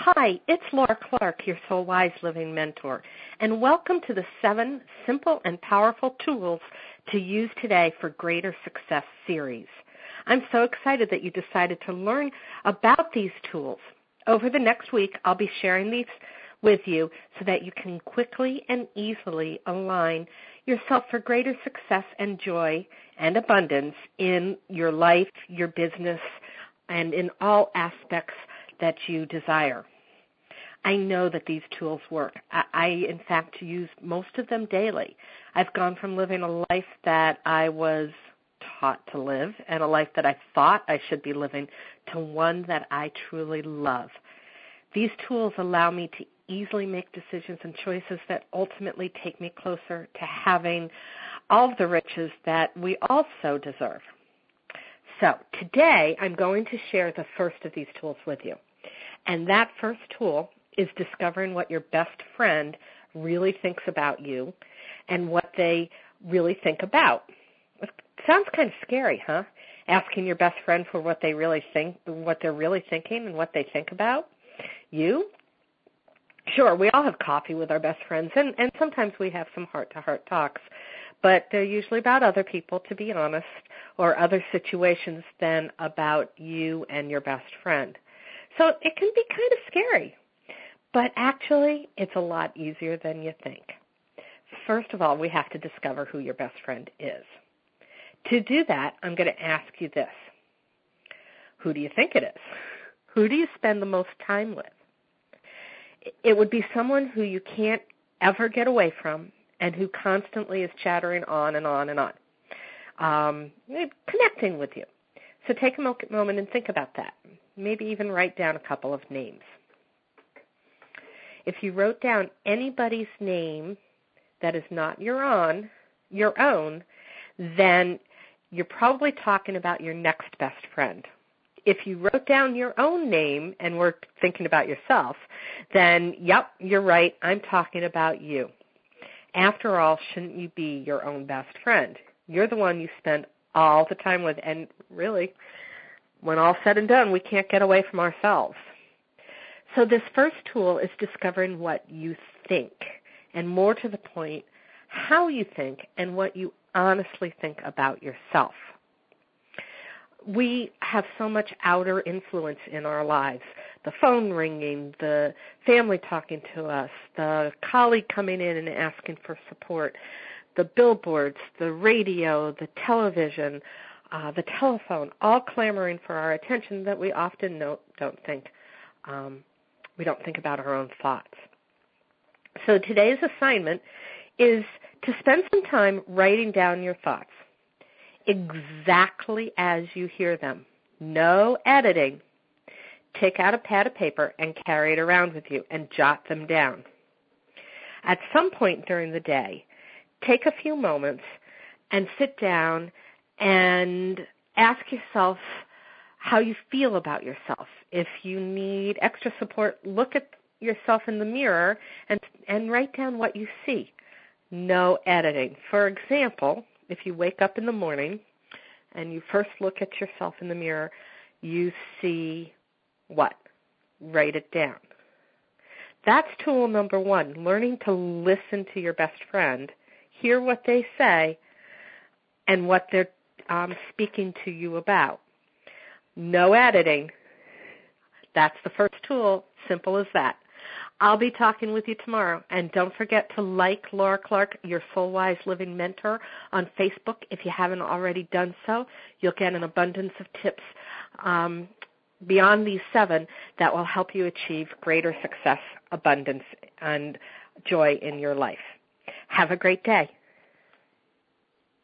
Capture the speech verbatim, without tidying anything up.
Hi, it's Laura Clark, your Soul Wise Living mentor, and welcome to the seven simple and powerful tools to use today for greater success series. I'm so excited that you decided to learn about these tools. Over the next week, I'll be sharing these with you so that you can quickly and easily align yourself for greater success and joy and abundance in your life, your business, and in all aspects that you desire. I know that these tools work. I, I, in fact, use most of them daily. I've gone from living a life that I was taught to live and a life that I thought I should be living to one that I truly love. These tools allow me to easily make decisions and choices that ultimately take me closer to having all of the riches that we also deserve. So today I'm going to share the first of these tools with you. And that first tool is discovering what your best friend really thinks about you and what they really think about. It sounds kind of scary, huh? Asking your best friend for what they really think, what they're really thinking and what they think about you. Sure, we all have coffee with our best friends, and, and sometimes we have some heart-to-heart talks, but they're usually about other people, to be honest, or other situations than about you and your best friend. So it can be kind of scary, but actually it's a lot easier than you think. First of all, we have to discover who your best friend is. To do that, I'm going to ask you this. Who do you think it is? Who do you spend the most time with? It would be someone who you can't ever get away from and who constantly is chattering on and on and on, um, connecting with you. So take a moment and think about that. Maybe even write down a couple of names. If you wrote down anybody's name that is not your own, your own, then you're probably talking about your next best friend. If you wrote down your own name and were thinking about yourself, then, yep, you're right, I'm talking about you. After all, shouldn't you be your own best friend? You're the one you spend all the time with, and really, when all's said and done, we can't get away from ourselves. So this first tool is discovering what you think, and more to the point, how you think and what you honestly think about yourself. We have so much outer influence in our lives. The phone ringing, the family talking to us, the colleague coming in and asking for support, the billboards, the radio, the television, uh, the telephone, all clamoring for our attention that we often don't, don't think, um, we don't think about our own thoughts. So today's assignment is to spend some time writing down your thoughts exactly as you hear them. No editing. Take out a pad of paper and carry it around with you and jot them down. At some point during the day, take a few moments and sit down and ask yourself how you feel about yourself. If you need extra support, look at yourself in the mirror and, and write down what you see. No editing. For example, if you wake up in the morning and you first look at yourself in the mirror, you see what? Write it down. That's tool number one, learning to listen to your best friend, hear what they say, and what they're um, speaking to you about. No editing. That's the first tool, simple as that. I'll be talking with you tomorrow, and don't forget to like Laura Clark, your Soul Wise Living mentor, on Facebook. If you haven't already done so, you'll get an abundance of tips um, beyond these seven that will help you achieve greater success, abundance, and joy in your life. Have a great day.